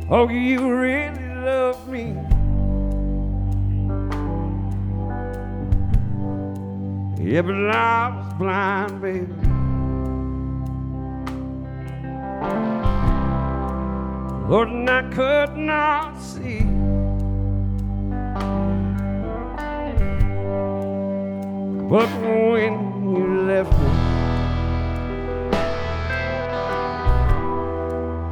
Oh, you really love me. Yeah, but I was blind, baby. Lord, and I could not see. But when you left me,